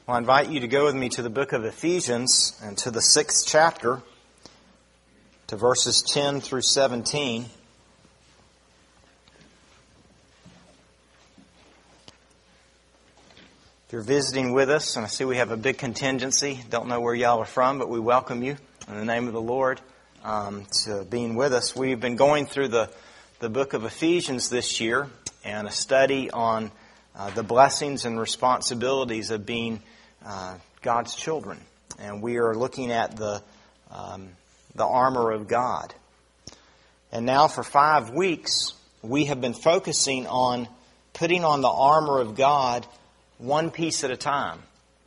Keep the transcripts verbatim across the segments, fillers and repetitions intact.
Well, I invite you to go with me to the book of Ephesians and to the sixth chapter, to verses ten through seventeen. If you're visiting with us, and I see we have a big contingency, don't know where y'all are from, but we welcome you in the name of the Lord um, to being with us. We've been going through the, the book of Ephesians this year and a study on uh, the blessings and responsibilities of being Uh, God's children, and we are looking at the um, the armor of God. And now for five weeks we have been focusing on putting on the armor of God one piece at a time.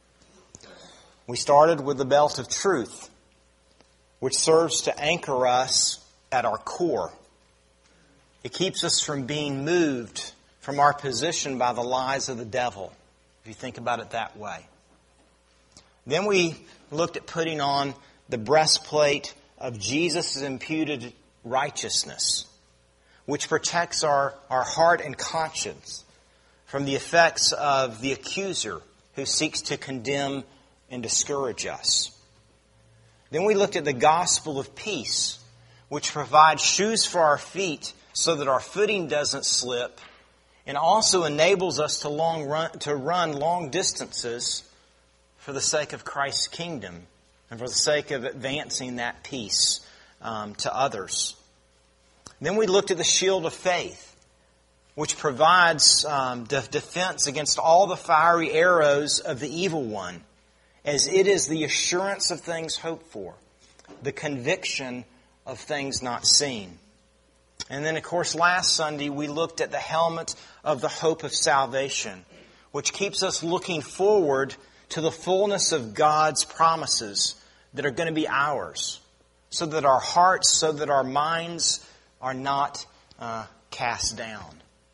We started with the belt of truth, which serves to anchor us at our core. It keeps us from being moved from our position by the lies of the devil, if you think about it that way. Then we looked at putting on the breastplate of Jesus' imputed righteousness, which protects our, our heart and conscience from the effects of the accuser who seeks to condemn and discourage us. Then we looked at the gospel of peace, which provides shoes for our feet so that our footing doesn't slip, and also enables us to long run, to run long distances for the sake of Christ's kingdom and for the sake of advancing that peace um, to others. Then we looked at the shield of faith, which provides um, de- defense against all the fiery arrows of the evil one, as it is the assurance of things hoped for, the conviction of things not seen. And then, of course, last Sunday we looked at the helmet of the hope of salvation, which keeps us looking forward to the fullness of God's promises that are going to be ours, so that our hearts, so that our minds are not uh, cast down.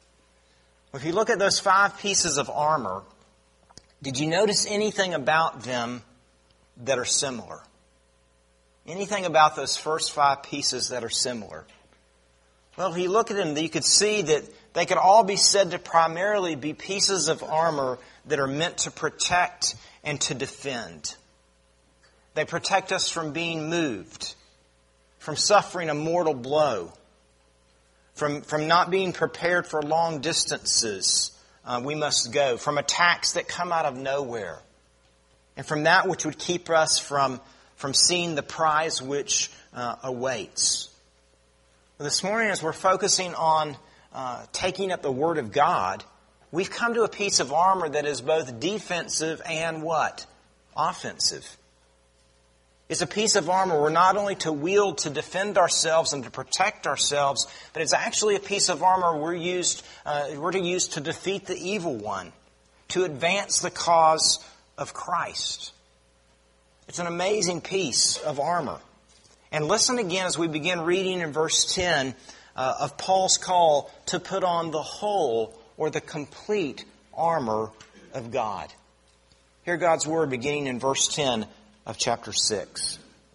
If you look at those five pieces of armor, did you notice anything about them that are similar? Anything about those first five pieces that are similar? Well, if you look at them, you could see that they could all be said to primarily be pieces of armor that are meant to protect and to defend. They protect us from being moved, from suffering a mortal blow, from, from not being prepared for long distances uh, we must go, from attacks that come out of nowhere, and from that which would keep us from, from seeing the prize which uh, awaits. This morning, as we're focusing on uh, taking up the Word of God, we've come to a piece of armor that is both defensive and what? Offensive. It's a piece of armor we're not only to wield to defend ourselves and to protect ourselves, but it's actually a piece of armor we're used uh, we're to use to defeat the evil one, to advance the cause of Christ. It's an amazing piece of armor. And listen again as we begin reading in verse ten uh, of Paul's call to put on the whole or the complete armor of God. Hear God's word beginning in verse ten of chapter six.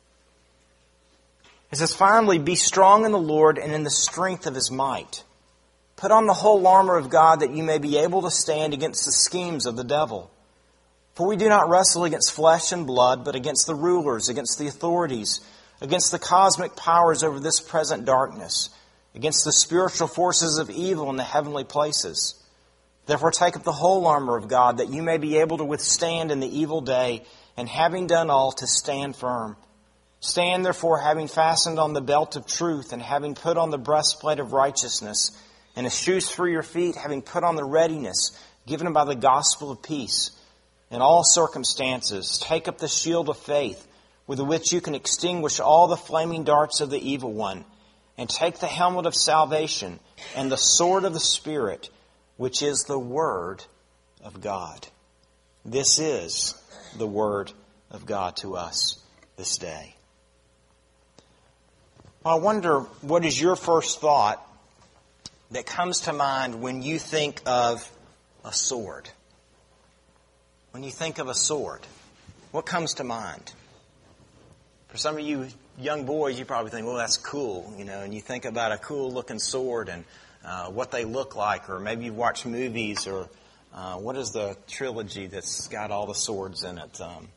It says, "Finally, be strong in the Lord and in the strength of His might. Put on the whole armor of God that you may be able to stand against the schemes of the devil. For we do not wrestle against flesh and blood, but against the rulers, against the authorities, against the cosmic powers over this present darkness, against the spiritual forces of evil in the heavenly places. Therefore take up the whole armor of God, that you may be able to withstand in the evil day, and having done all, to stand firm. Stand therefore, having fastened on the belt of truth, and having put on the breastplate of righteousness, and as shoes for your feet, having put on the readiness given by the gospel of peace. In all circumstances, take up the shield of faith, with which you can extinguish all the flaming darts of the evil one, and take the helmet of salvation and the sword of the Spirit, which is the Word of God." This is the Word of God to us this day. Well, I wonder, what is your first thought that comes to mind when you think of a sword? When you think of a sword, what comes to mind? For some of you young boys, you probably think, well, that's cool, you know, and you think about a cool-looking sword and uh, what they look like, or maybe you've watched movies or Uh, what is the trilogy that's got all the swords in it? Um,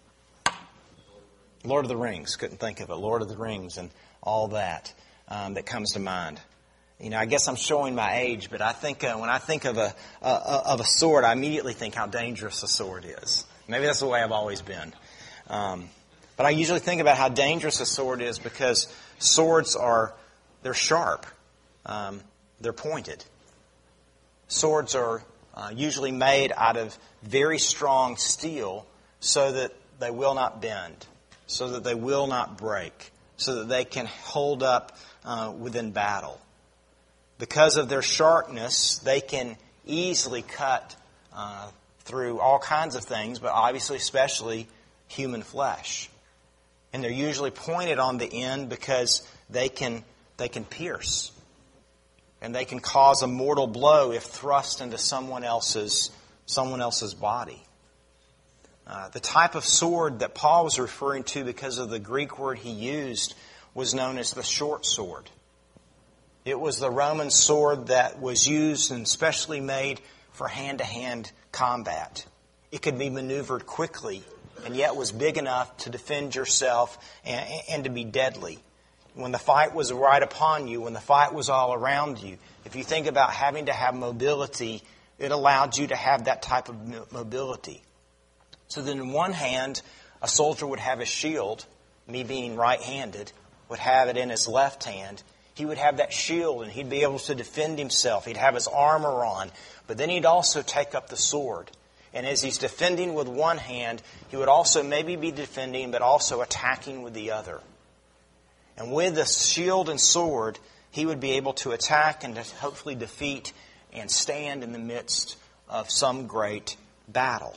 Lord of the Rings. Couldn't think of it. Lord of the Rings and all that um, that comes to mind. You know, I guess I'm showing my age, but I think uh, when I think of a uh, of a sword, I immediately think how dangerous a sword is. Maybe that's the way I've always been. Um, but I usually think about how dangerous a sword is because swords are, they're sharp. Um, they're pointed. Swords are uh, usually made out of very strong steel so that they will not bend, so that they will not break, so that they can hold up uh, within battle. Because of their sharpness, they can easily cut uh, through all kinds of things, but obviously especially human flesh. And they're usually pointed on the end because they can they can pierce. And they can cause a mortal blow if thrust into someone else's someone else's body. Uh, the type of sword that Paul was referring to because of the Greek word he used was known as the short sword. It was the Roman sword that was used and specially made for hand-to-hand combat. It could be maneuvered quickly and yet was big enough to defend yourself and, and to be deadly. When the fight was right upon you, when the fight was all around you, if you think about having to have mobility, it allowed you to have that type of mobility. So then in one hand, a soldier would have a shield, me being right-handed, would have it in his left hand. He would have that shield and he'd be able to defend himself. He'd have his armor on. But then he'd also take up the sword. And as he's defending with one hand, he would also maybe be defending but also attacking with the other. And with the shield and sword, he would be able to attack and to hopefully defeat and stand in the midst of some great battle.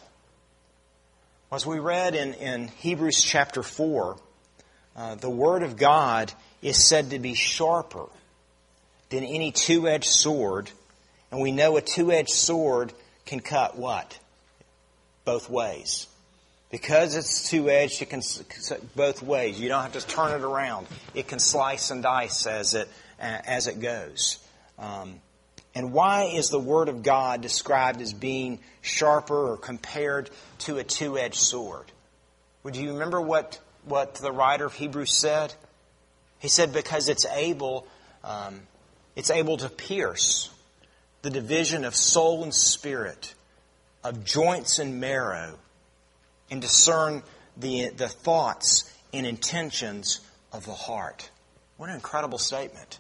As we read in, in Hebrews chapter four, uh, the Word of God is said to be sharper than any two-edged sword. And we know a two-edged sword can cut what? Both ways. Because it's two-edged, it can cut both ways. You don't have to turn it around. It can slice and dice as it, as it goes. Um, and why is the Word of God described as being sharper or compared to a two-edged sword? Would you remember what, what the writer of Hebrews said? He said because it's able, um, it's able to pierce the division of soul and spirit, of joints and marrow, and discern the the thoughts and intentions of the heart. What an incredible statement.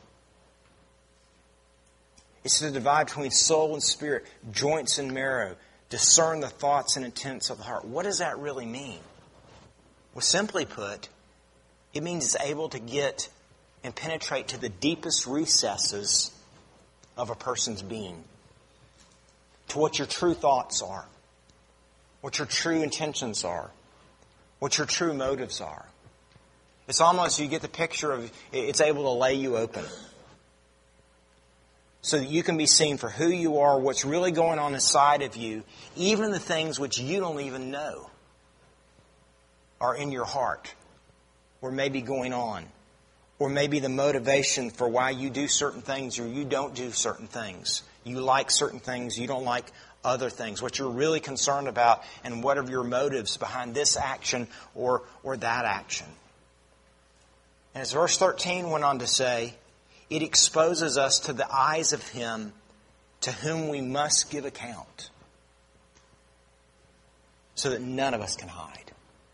It's to divide between soul and spirit, joints and marrow, discern the thoughts and intents of the heart. What does that really mean? Well, simply put, it means it's able to get and penetrate to the deepest recesses of a person's being, to what your true thoughts are, what your true intentions are, what your true motives are. It's almost, you get the picture of, it's able to lay you open so that you can be seen for who you are, what's really going on inside of you, even the things which you don't even know are in your heart or may be going on, or maybe the motivation for why you do certain things or you don't do certain things. You like certain things, you don't like other things, what you're really concerned about, and what are your motives behind this action or, or that action. And as verse thirteen went on to say, it exposes us to the eyes of Him to whom we must give account, so that none of us can hide.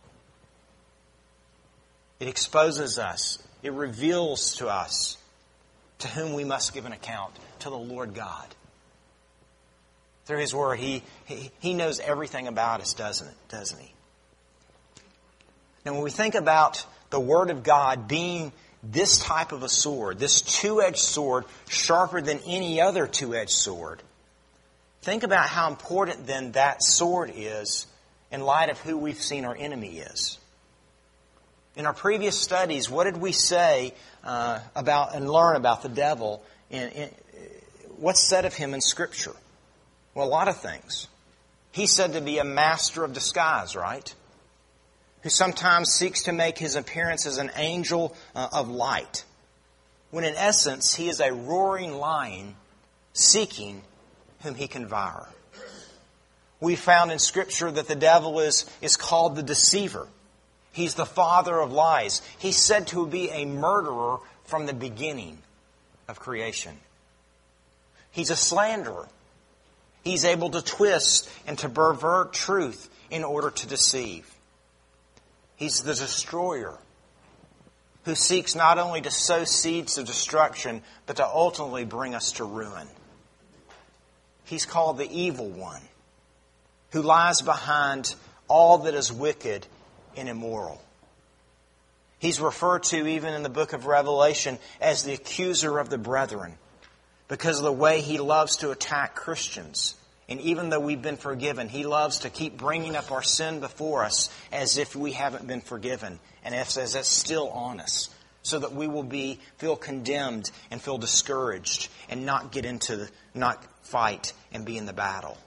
It exposes us. It reveals to us to whom we must give an account, to the Lord God. Through His Word, He, He, He knows everything about us, doesn't it? Doesn't He? Now, when we think about the Word of God being this type of a sword, this two-edged sword, sharper than any other two-edged sword, think about how important then that sword is in light of who we've seen our enemy is. In our previous studies, what did we say uh, about and learn about the devil? In, in, what's said of him in Scripture? Well, a lot of things. He's said to be a master of disguise, right? Who sometimes seeks to make his appearance as an angel uh, of light, when in essence he is a roaring lion seeking whom he can devour. We found in Scripture that the devil is, is called the deceiver. He's the father of lies. He's said to be a murderer from the beginning of creation. He's a slanderer. He's able to twist and to pervert truth in order to deceive. He's the destroyer who seeks not only to sow seeds of destruction, but to ultimately bring us to ruin. He's called the evil one, who lies behind all that is wicked and immoral. He's referred to even in the book of Revelation as the accuser of the brethren, because of the way he loves to attack Christians. And even though we've been forgiven, he loves to keep bringing up our sin before us as if we haven't been forgiven, and as if that's still on us, so that we will be feel condemned and feel discouraged and not get into the, not fight and be in the battle.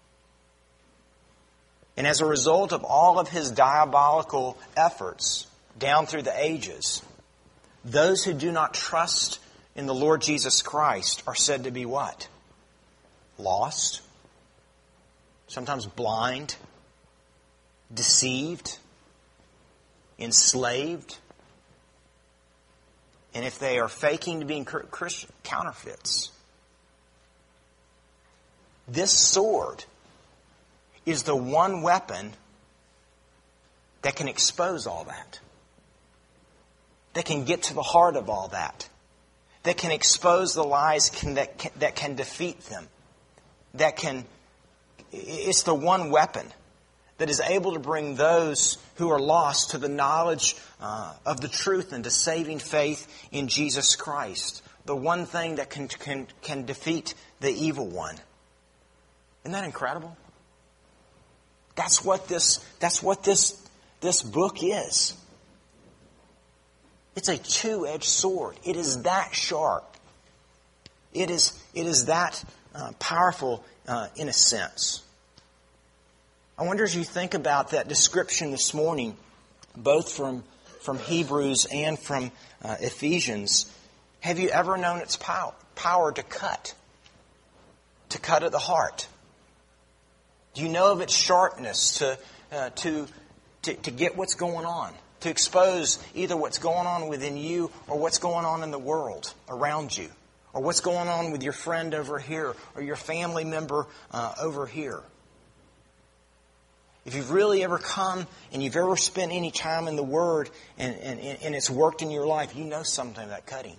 And as a result of all of his diabolical efforts down through the ages, those who do not trust in the Lord Jesus Christ are said to be what? Lost, sometimes blind, deceived, enslaved, and if they are faking to being Christian, counterfeits. This sword is the one weapon that can expose all that, that can get to the heart of all that, that can expose the lies can, that, can, that can defeat them, that can, it's the one weapon that is able to bring those who are lost to the knowledge uh, of the truth and to saving faith in Jesus Christ. The one thing that can, can, can defeat the evil one. Isn't that incredible? That's what this, that's what this, this book is. It's a two-edged sword. It is that sharp. It is, it is that uh, powerful uh, in a sense. I wonder as you think about that description this morning, both from, from Hebrews and from uh, Ephesians, have you ever known its power, power to cut? To cut at the heart? Do you know of its sharpness to, uh, to, to, to get what's going on? To expose either what's going on within you or what's going on in the world around you? Or what's going on with your friend over here or your family member uh, over here? If you've really ever come and you've ever spent any time in the Word and, and, and it's worked in your life, you know something about cutting.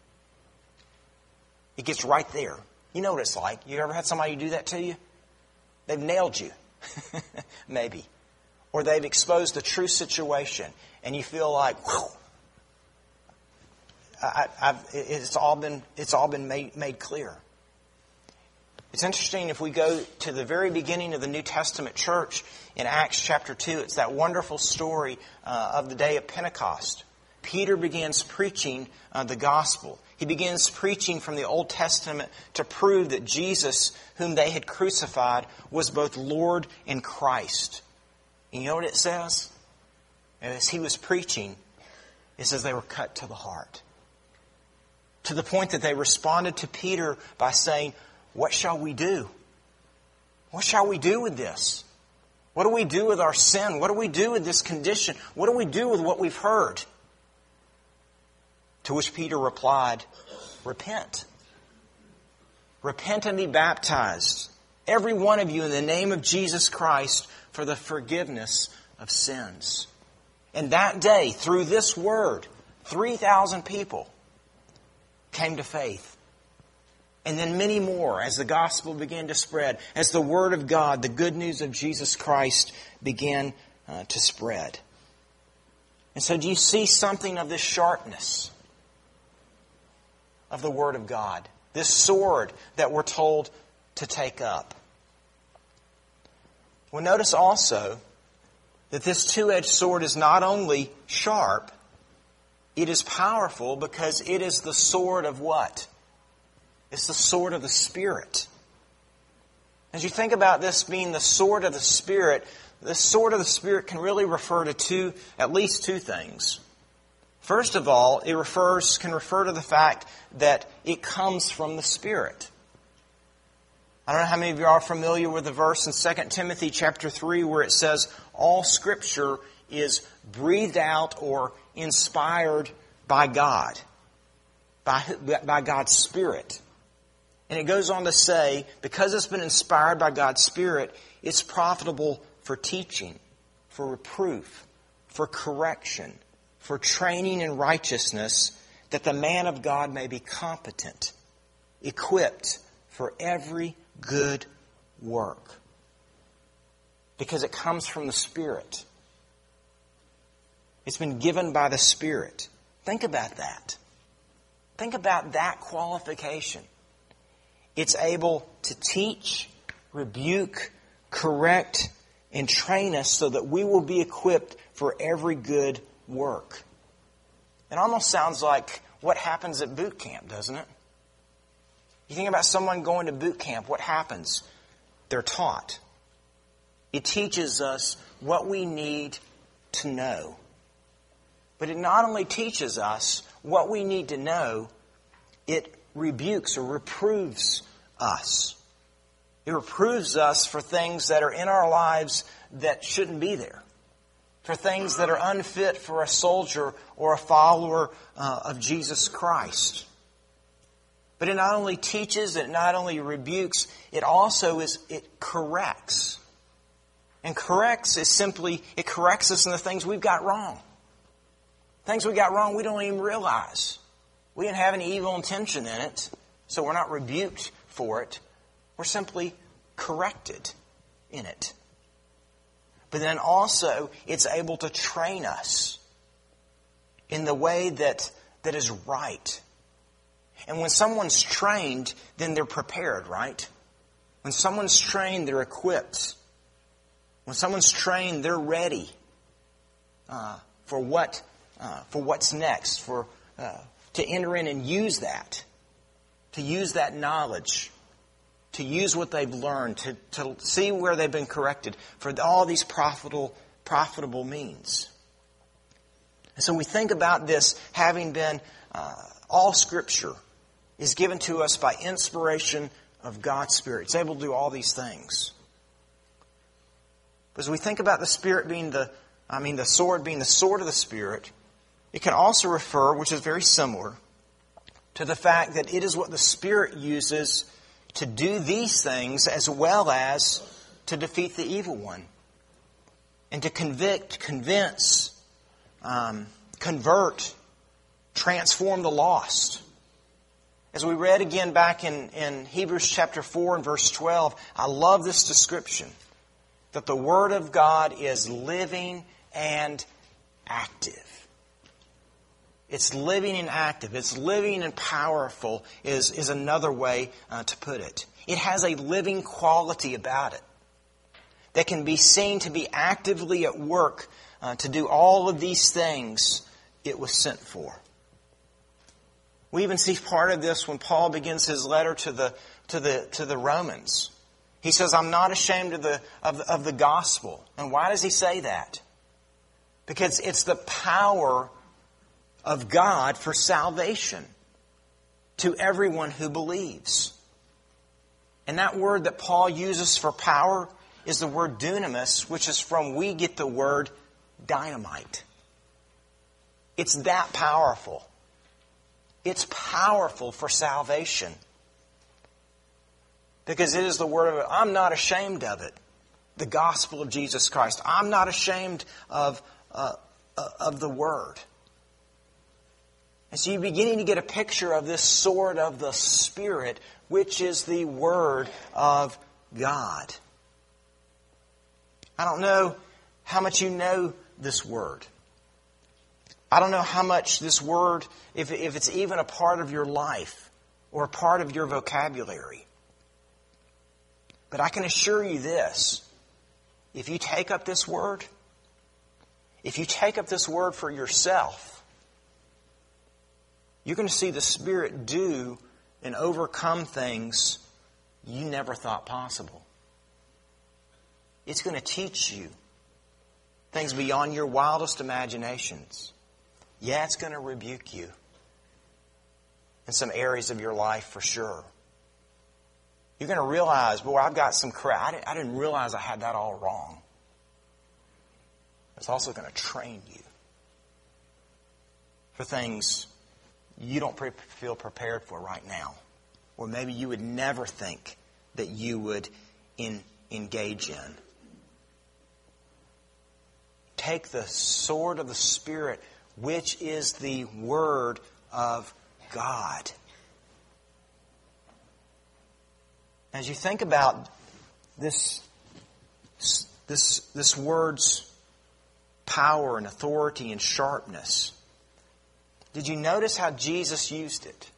It gets right there. You know what it's like. You ever had somebody do that to you? They've nailed you. Maybe. Or they've exposed the true situation and you feel like, whew, I, I've, it's all been, it's all been made, made clear. It's interesting if we go to the very beginning of the New Testament church in Acts chapter two. It's that wonderful story uh, of the day of Pentecost. Peter begins preaching uh, the gospel. He begins preaching from the Old Testament to prove that Jesus, whom they had crucified, was both Lord and Christ. And you know what it says? As he was preaching, it says they were cut to the heart. To the point that they responded to Peter by saying, "What shall we do? What shall we do with this? What do we do with our sin? What do we do with this condition? What do we do with what we've heard?" To which Peter replied, "Repent. Repent and be baptized, every one of you, in the name of Jesus Christ for the forgiveness of sins." And that day, through this word, three thousand people came to faith. And then many more as the gospel began to spread, as the word of God, the good news of Jesus Christ began uh, to spread. And so do you see something of this sharpness of the word of God? This sword that we're told to take up. Well, notice also that this two-edged sword is not only sharp, it is powerful because it is the sword of what? It's the sword of the Spirit. As you think about this being the sword of the Spirit, the sword of the Spirit can really refer to two, at least two things. First of all, it refers can refer to the fact that it comes from the Spirit. I don't know how many of you are familiar with the verse in Second Timothy chapter three where it says, all Scripture is breathed out or inspired by God, by, by God's Spirit. And it goes on to say, because it's been inspired by God's Spirit, it's profitable for teaching, for reproof, for correction, for training in righteousness, that the man of God may be competent, equipped for every good work. Because it comes from the Spirit. It's been given by the Spirit. Think about that. Think about that qualification. It's able to teach, rebuke, correct, and train us so that we will be equipped for every good work. It almost sounds like what happens at boot camp, doesn't it? You think about someone going to boot camp, what happens? They're taught. It teaches us what we need to know. But it not only teaches us what we need to know, it rebukes or reproves us. It reproves us for things that are in our lives that shouldn't be there. For things that are unfit for a soldier or a follower uh, of Jesus Christ. But it not only teaches, it not only rebukes, it also is, it corrects. And corrects is simply, it corrects us in the things we've got wrong. Things we got wrong we don't even realize. We didn't have any evil intention in it, so we're not rebuked for it. We're simply corrected in it. But then also, it's able to train us in the way that, that is right. And when someone's trained, then they're prepared, right? When someone's trained, they're equipped. When someone's trained, they're ready uh, for what uh, for what's next, for uh, to enter in and use that, to use that knowledge, to use what they've learned, to, to see where they've been corrected, for all these profitable profitable means. And so we think about this having been uh, all Scripture is given to us by inspiration of God's Spirit. It's able to do all these things. But as we think about the Spirit being the, I mean the sword being the sword of the Spirit, it can also refer, which is very similar, to the fact that it is what the Spirit uses to do these things as well as to defeat the evil one. And to convict, convince, um, convert, transform the lost. As we read again back in, in Hebrews chapter four and verse twelve, I love this description. That the Word of God is living and active. It's living and active. It's living and powerful is, is another way uh, to put it. It has a living quality about it that can be seen to be actively at work uh, to do all of these things it was sent for. We even see part of this when Paul begins his letter to the to the to the Romans. He says, "I'm not ashamed of the of the, of the gospel." And why does he say that? Because it's the power of God for salvation to everyone who believes. And that word that Paul uses for power is the word dunamis, which is from we get the word dynamite. It's that powerful. It's powerful for salvation. Because it is the word of it. I'm not ashamed of it. The gospel of Jesus Christ. I'm not ashamed of, uh, of the word. And so you're beginning to get a picture of this sword of the Spirit, which is the Word of God. I don't know how much you know this word. I don't know how much this word, if, if it's even a part of your life or a part of your vocabulary. But I can assure you this. If you take up this word, if you take up this word for yourself, you're going to see the Spirit do and overcome things you never thought possible. It's going to teach you things beyond your wildest imaginations. Yeah, it's going to rebuke you in some areas of your life for sure. You're going to realize, boy, I've got some crap. I didn't, I didn't realize I had that all wrong. It's also going to train you for things you don't pre- feel prepared for right now. Or maybe you would never think that you would in, engage in. Take the sword of the Spirit, which is the Word of God. As you think about this, this, this word's power and authority and sharpness, did you notice how Jesus used it?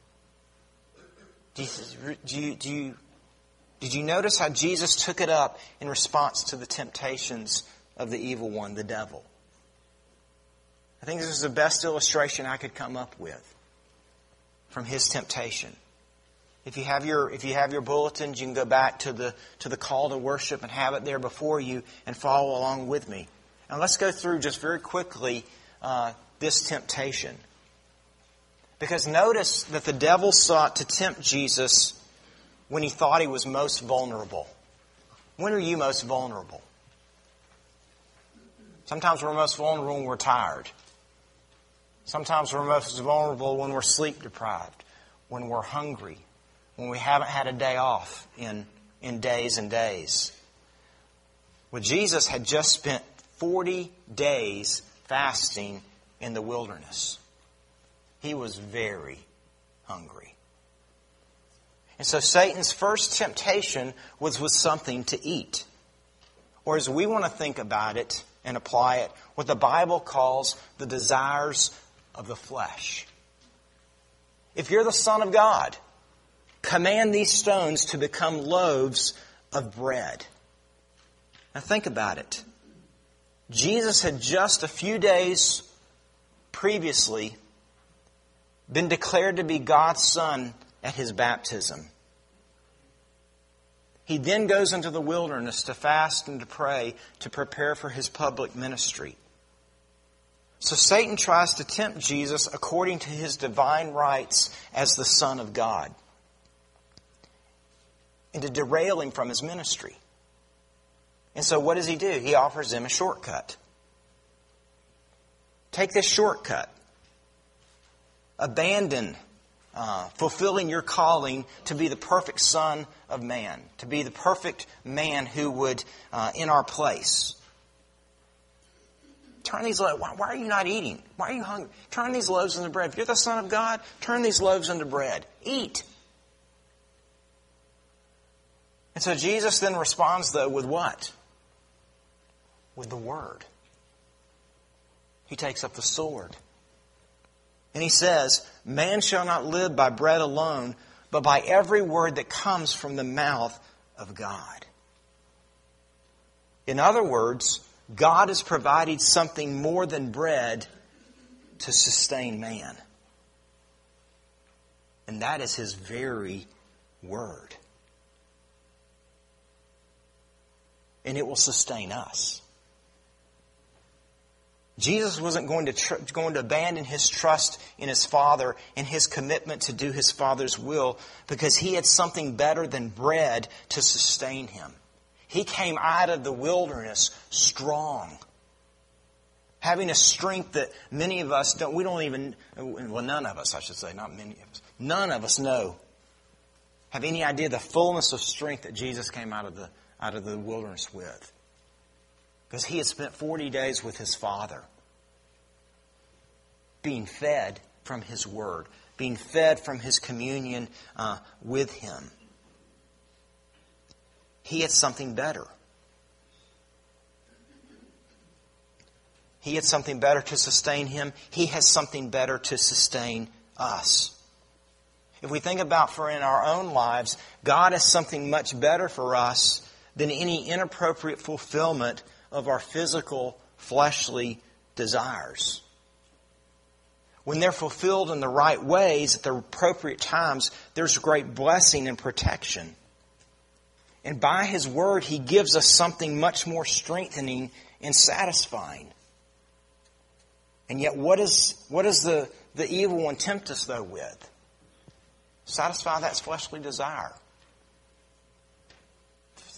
Do you, do you, do you, did you notice how Jesus took it up in response to the temptations of the evil one, the devil? I think this is the best illustration I could come up with from his temptation. If you have your if you have your bulletins, you can go back to the to the call to worship and have it there before you and follow along with me. And let's go through just very quickly uh, this temptation. Because notice that the devil sought to tempt Jesus when he thought he was most vulnerable. When are you most vulnerable? Sometimes we're most vulnerable when we're tired. Sometimes we're most vulnerable when we're sleep deprived, when we're hungry, when we haven't had a day off in, in days and days. Well, Jesus had just spent forty days fasting in the wilderness. He was very hungry. And so Satan's first temptation was with something to eat. Or as we want to think about it and apply it, what the Bible calls the desires of the flesh. If you're the Son of God, command these stones to become loaves of bread. Now think about it. Jesus had just a few days previously been declared to be God's Son at His baptism. He then goes into the wilderness to fast and to pray to prepare for His public ministry. So Satan tries to tempt Jesus according to His divine rights as the Son of God and to derail Him from His ministry. And so what does He do? He offers Him a shortcut. Take this shortcut. Abandon uh, fulfilling your calling to be the perfect Son of Man, to be the perfect man who would, uh, in our place. Turn these loaves. Why, why are you not eating? Why are you hungry? Turn these loaves into bread. If you're the Son of God, turn these loaves into bread. Eat. And so Jesus then responds, though, with what? With the Word. He takes up the sword. And He says, man shall not live by bread alone, but by every word that comes from the mouth of God. In other words, God has provided something more than bread to sustain man. And that is His very Word. And it will sustain us. Jesus wasn't going to tr- going to abandon His trust in His Father and His commitment to do His Father's will because He had something better than bread to sustain Him. He came out of the wilderness strong, having a strength that many of us don't, we don't even, well, none of us, I should say, not many of us, none of us know, have any idea the fullness of strength that Jesus came out of the, out of the wilderness with. Because He had spent forty days with His Father, being fed from His Word, being fed from His communion uh, with Him. He had something better. He had something better to sustain Him. He has something better to sustain us. If we think about for in our own lives, God has something much better for us than any inappropriate fulfillment of our physical, fleshly desires. When they're fulfilled in the right ways at the appropriate times, there's great blessing and protection. And by His Word, He gives us something much more strengthening and satisfying. And yet, what is what does the, the evil one tempt us, though, with? Satisfy that fleshly desire.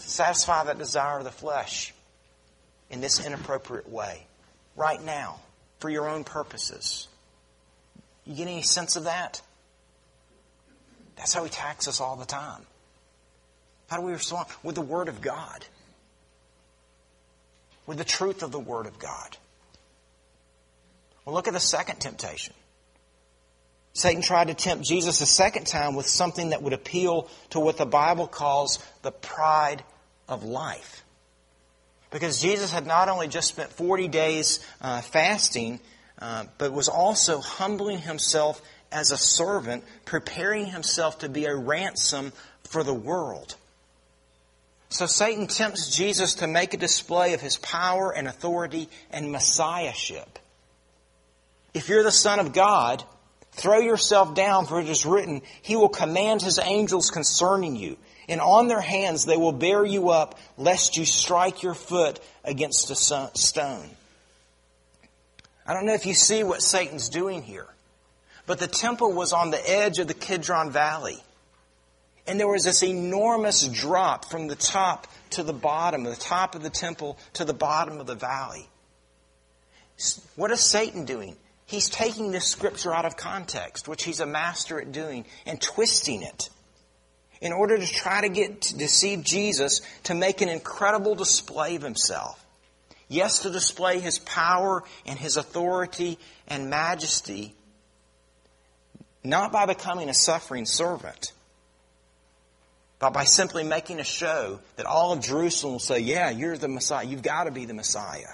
satisfy that desire of the flesh in this inappropriate way, right now, for your own purposes. You get any sense of that? That's how he attacks us all the time. How do we respond? With the Word of God. With the truth of the Word of God. Well, look at the second temptation. Satan tried to tempt Jesus a second time with something that would appeal to what the Bible calls the pride of life. Because Jesus had not only just spent forty days uh, fasting, uh, but was also humbling himself as a servant, preparing himself to be a ransom for the world. So Satan tempts Jesus to make a display of his power and authority and messiahship. If you're the Son of God, throw yourself down, for it is written, He will command His angels concerning you, and on their hands they will bear you up, lest you strike your foot against a stone. I don't know if you see what Satan's doing here, but the temple was on the edge of the Kidron Valley. And there was this enormous drop from the top to the bottom, the top of the temple to the bottom of the valley. What is Satan doing? He's taking this scripture out of context, which he's a master at doing, and twisting it in order to try to get to deceive Jesus to make an incredible display of himself. Yes, to display his power and his authority and majesty, not by becoming a suffering servant, but by simply making a show that all of Jerusalem will say, yeah, you're the Messiah. You've got to be the Messiah.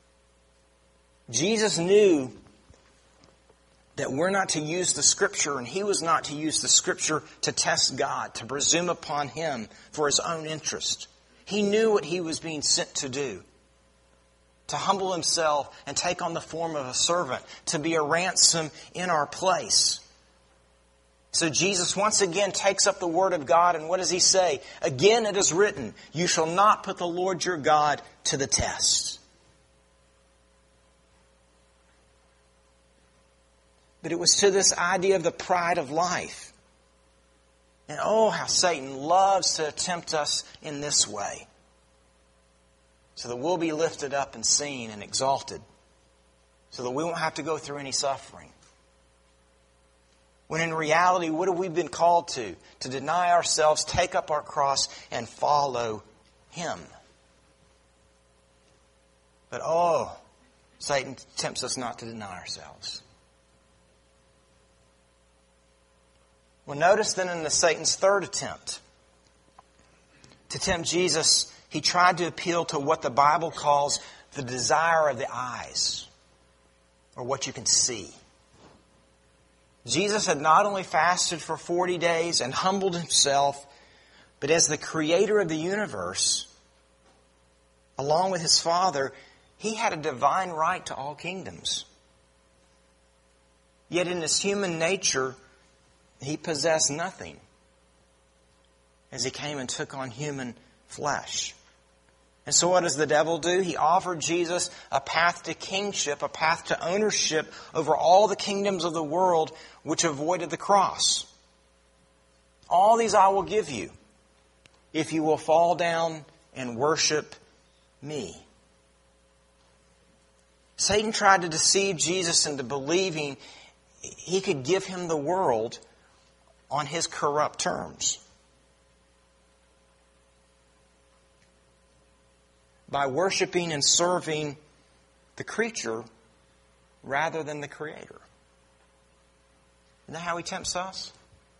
Jesus knew that we're not to use the Scripture, and He was not to use the Scripture to test God, to presume upon Him for His own interest. He knew what He was being sent to do. To humble Himself and take on the form of a servant, to be a ransom in our place. So Jesus once again takes up the Word of God, and what does He say? Again it is written, you shall not put the Lord your God to the test. But it was to this idea of the pride of life. And oh, how Satan loves to tempt us in this way. So that we'll be lifted up and seen and exalted. So that we won't have to go through any suffering. When in reality, what have we been called to? To deny ourselves, take up our cross, and follow Him. But oh, Satan tempts us not to deny ourselves. Well, notice then in the Satan's third attempt to tempt Jesus, he tried to appeal to what the Bible calls the desire of the eyes, or what you can see. Jesus had not only fasted for forty days and humbled Himself, but as the Creator of the universe, along with His Father, He had a divine right to all kingdoms. Yet in His human nature, He possessed nothing as He came and took on human flesh. And so what does the devil do? He offered Jesus a path to kingship, a path to ownership over all the kingdoms of the world, which avoided the cross. All these I will give you if you will fall down and worship me. Satan tried to deceive Jesus into believing he could give him the world on his corrupt terms. By worshiping and serving the creature rather than the Creator. Isn't that how he tempts us?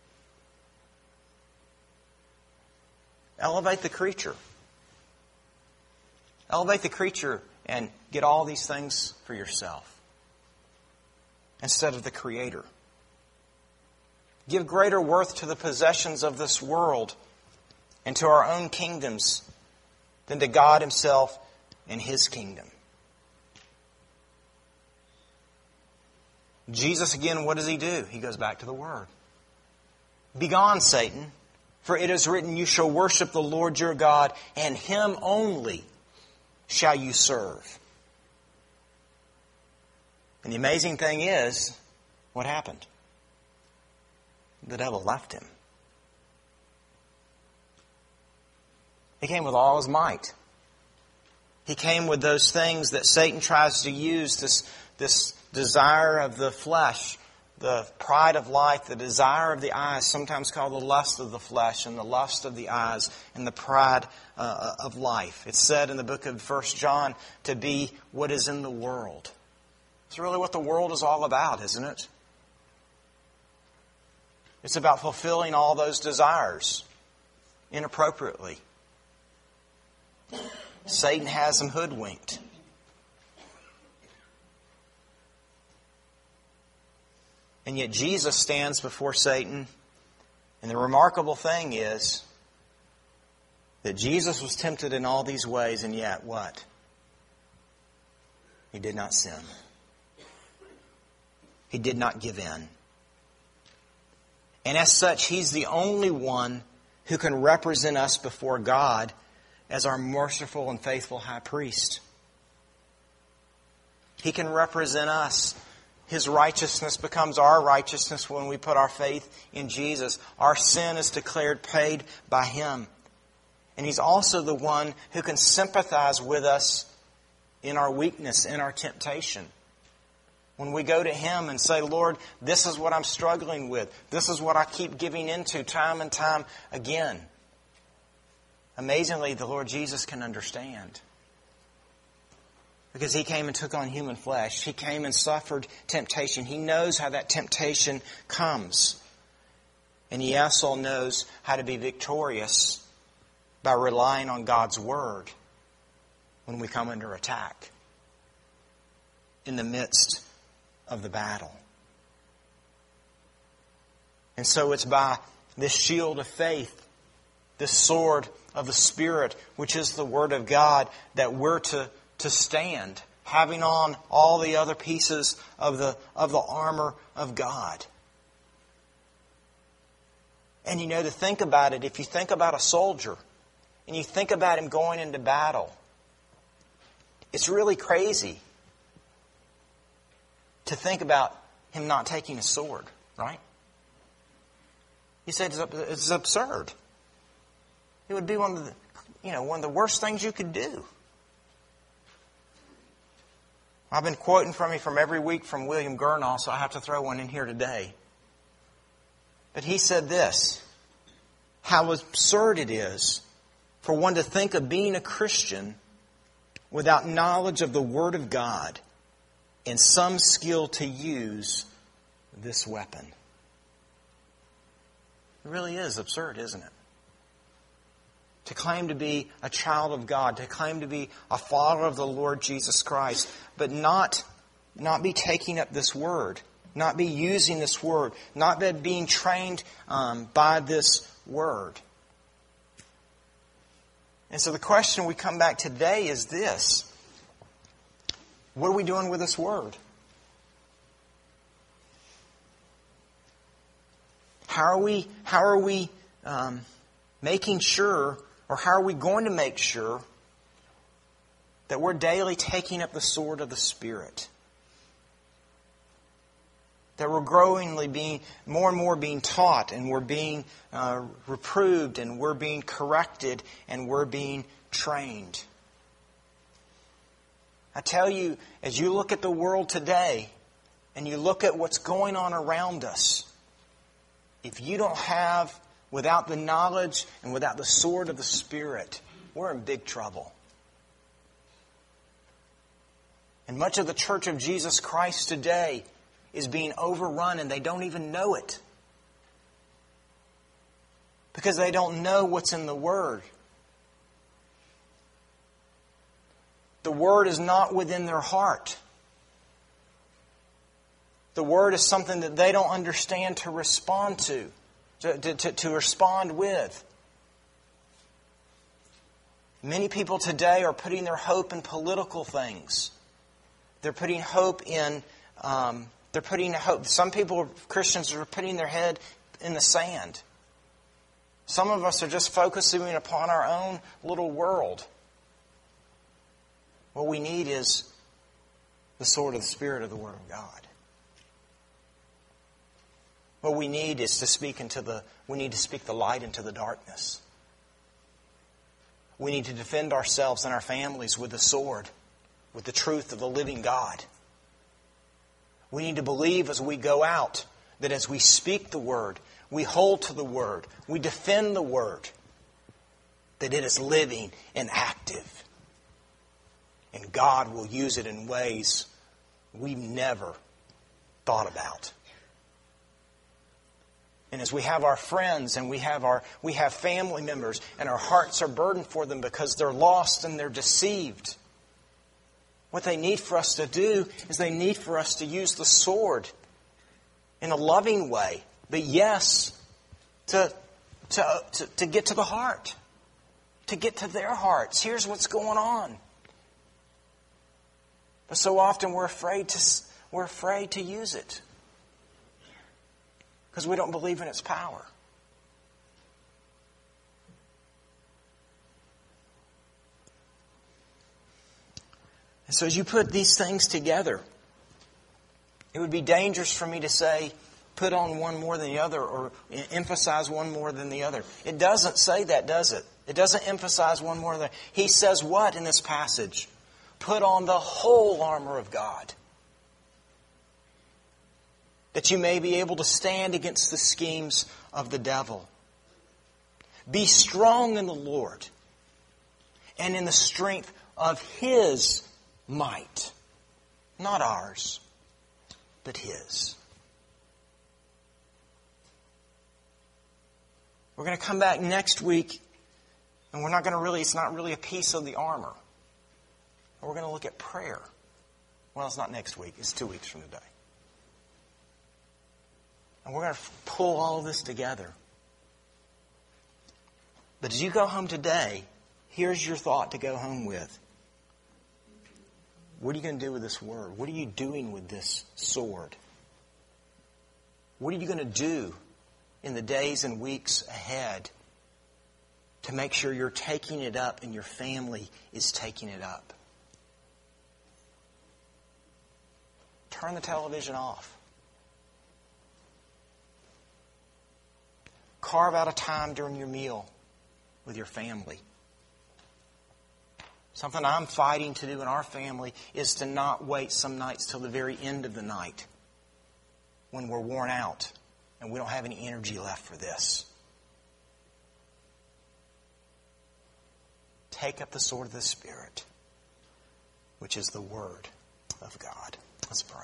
Elevate the creature. Elevate the creature and get all these things for yourself instead of the Creator. Give greater worth to the possessions of this world and to our own kingdoms than to God Himself and His kingdom. Jesus, again, what does He do? He goes back to the Word. Begone, Satan, for it is written, you shall worship the Lord your God, and Him only shall you serve. And the amazing thing is, what happened? The devil left him. He came with all His might. He came with those things that Satan tries to use, this, this desire of the flesh, the pride of life, the desire of the eyes, sometimes called the lust of the flesh and the lust of the eyes and the pride uh, of life. It's said in the book of First John to be what is in the world. It's really what the world is all about, isn't it? It's about fulfilling all those desires inappropriately. Satan has them hoodwinked. And yet Jesus stands before Satan. And the remarkable thing is that Jesus was tempted in all these ways, and yet what? He did not sin. He did not give in. And as such, He's the only one who can represent us before God as our merciful and faithful high priest. He can represent us. His righteousness becomes our righteousness when we put our faith in Jesus. Our sin is declared paid by Him. And He's also the one who can sympathize with us in our weakness, in our temptation. When we go to Him and say, Lord, this is what I'm struggling with. This is what I keep giving into time and time again. Amazingly, the Lord Jesus can understand. Because He came and took on human flesh. He came and suffered temptation. He knows how that temptation comes. And He also knows how to be victorious by relying on God's Word when we come under attack in the midst of the battle. And so it's by this shield of faith, this sword of the Spirit, which is the Word of God, that we're to, to stand, having on all the other pieces of the, of the armor of God. And you know, to think about it, if you think about a soldier, and you think about him going into battle, it's really crazy to think about him not taking a sword, right? You said it's absurd. It would be one of the, you know, one of the worst things you could do. I've been quoting from you from every week from William Gurnall, so I have to throw one in here today. But he said this: how absurd it is for one to think of being a Christian without knowledge of the Word of God and some skill to use this weapon. It really is absurd, isn't it? To claim to be a child of God, to claim to be a follower of the Lord Jesus Christ, but not, not be taking up this Word, not be using this Word, not be being trained um, by this Word. And so the question we come back today is this: what are we doing with this Word? How are we, how are we um, making sure, or how are we going to make sure that we're daily taking up the sword of the Spirit? That we're growingly being, more and more being taught, and we're being uh, reproved, and we're being corrected, and we're being trained. I tell you, as you look at the world today, and you look at what's going on around us, if you don't have, without the knowledge and without the sword of the Spirit, we're in big trouble. And much of the Church of Jesus Christ today is being overrun, and they don't even know it. Because they don't know what's in the Word. The Word is not within their heart. The Word is something that they don't understand to respond to, to, to, to respond with. Many people today are putting their hope in political things. They're putting hope in, um, they're putting hope. Some people, Christians, are putting their head in the sand. Some of us are just focusing upon our own little world. What we need is the sword of the Spirit of the Word of God. What we need is to speak into the, we need to speak the light into the darkness. We need to defend ourselves and our families with the sword, with the truth of the living God. We need to believe as we go out that as we speak the Word, we hold to the Word, we defend the Word, that it is living and active. And God will use it in ways we've never thought about. And as we have our friends and we have our we have family members and our hearts are burdened for them because they're lost and they're deceived, what they need for us to do is they need for us to use the sword in a loving way. But yes, to, to, to, to get to the heart. To get to their hearts. Here's what's going on. But so often we're afraid to, we're afraid to use it. Because we don't believe in its power. And so as you put these things together, it would be dangerous for me to say, put on one more than the other or emphasize one more than the other. It doesn't say that, does it? It doesn't emphasize one more than the other. He says what in this passage? Put on the whole armor of God, that you may be able to stand against the schemes of the devil. Be strong in the Lord and in the strength of His might. Not ours, but His. We're going to come back next week, and we're not going to really, it's not really a piece of the armor. We're going to look at prayer. Well, it's not next week, it's two weeks from today. And we're going to pull all of this together. But as you go home today, here's your thought to go home with. What are you going to do with this word? What are you doing with this sword? What are you going to do in the days and weeks ahead to make sure you're taking it up and your family is taking it up? Turn the television off. Carve out a time during your meal with your family. Something I'm fighting to do in our family is to not wait some nights till the very end of the night when we're worn out and we don't have any energy left for this. Take up the sword of the Spirit, which is the Word of God. Let's pray.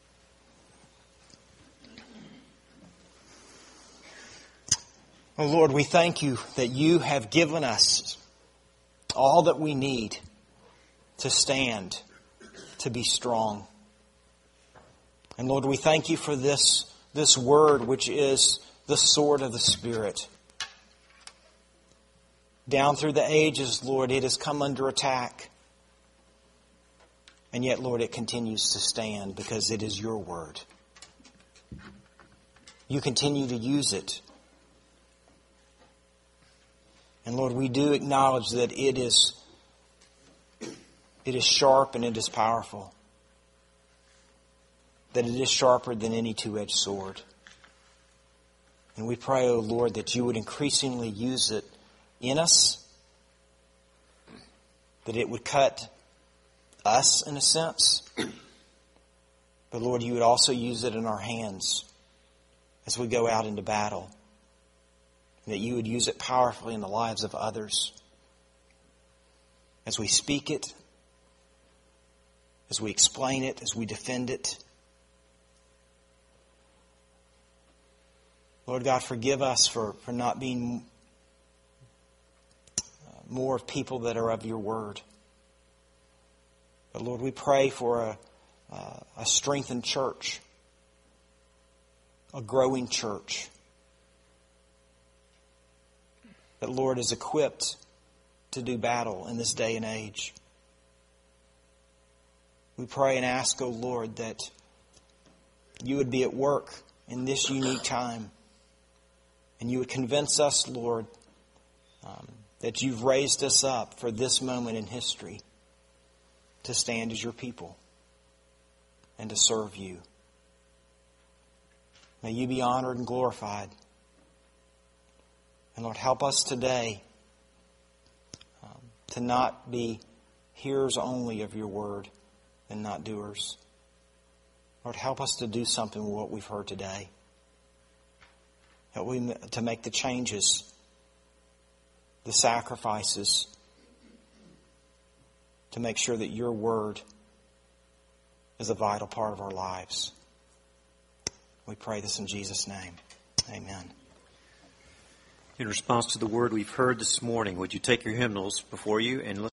Oh Lord, we thank You that You have given us all that we need to stand, to be strong. And Lord, we thank You for this, this word, which is the sword of the Spirit. Down through the ages, Lord, it has come under attack. And yet, Lord, it continues to stand because it is Your word. You continue to use it. And Lord, we do acknowledge that it is, it is sharp and it is powerful. That it is sharper than any two-edged sword. And we pray, O Lord, that You would increasingly use it in us. That it would cut us in a sense. But Lord, You would also use it in our hands as we go out into battle. And that You would use it powerfully in the lives of others. As we speak it, as we explain it, as we defend it. Lord God, forgive us for, for not being more people that are of Your word. But Lord, we pray for a, uh, a strengthened church, a growing church. That, Lord, is equipped to do battle in this day and age. We pray and ask, O Lord, that You would be at work in this unique time. And You would convince us, Lord, um, that You've raised us up for this moment in history to stand as Your people and to serve You. May You be honored and glorified. And Lord, help us today um, to not be hearers only of your word and not doers. Lord, help us to do something with what we've heard today. Help we to make the changes, the sacrifices, to make sure that your word is a vital part of our lives. We pray this in Jesus' name. Amen. In response to the word we've heard this morning, would you take your hymnals before you and